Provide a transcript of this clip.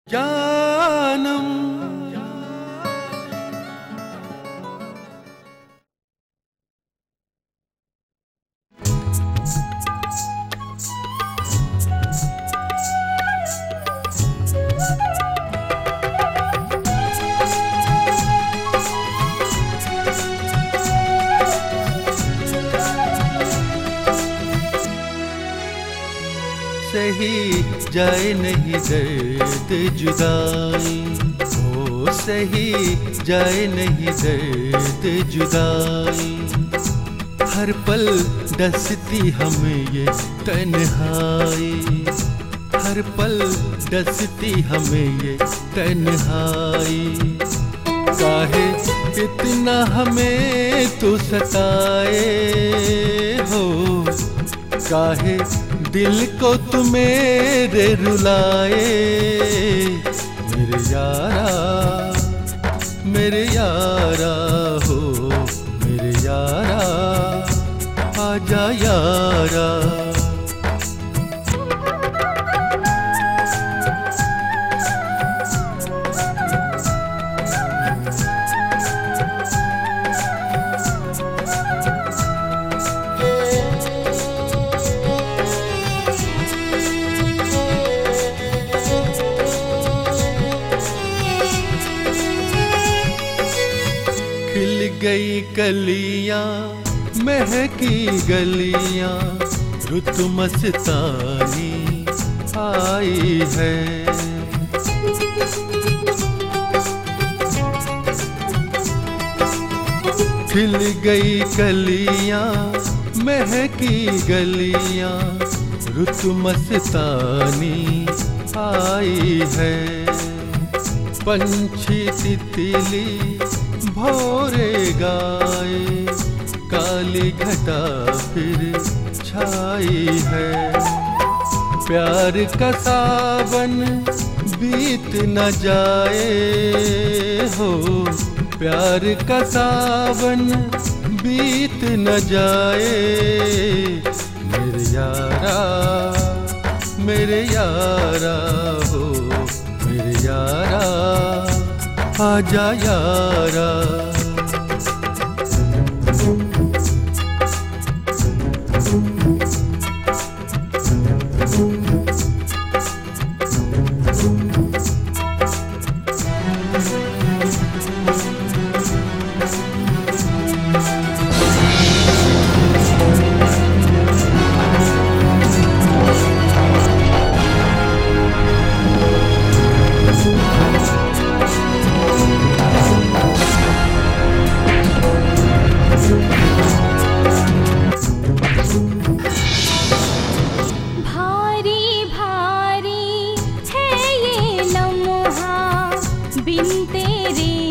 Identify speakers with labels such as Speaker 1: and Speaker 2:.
Speaker 1: जानम सही जाए नहीं दर्द जुदाई, ओ सही जाए नहीं दर्द जुदाई। हर पल डसती हमें ये तन्हाई, हर पल डसती हमें ये तन्हाई। काहे इतना हमें तो सताए हो, काहे दिल को तू मेरे रुलाए। मेरे यारा हो, मेरे यारा आजा यारा। गई कलियां महकी गलियां, रुत मस्तानी आई है। खिल गई कलियां महकी गलियां, रुत मस्तानी आई है। पंछी तितली भोरे गाए, काली घटा फिर छाई है। प्यार का सावन बीत न जाए हो, प्यार का सावन बीत न जाए। मेरे यारा, मेरे यारा हो, मेरे यारा आजा यारा।
Speaker 2: बिन तेरे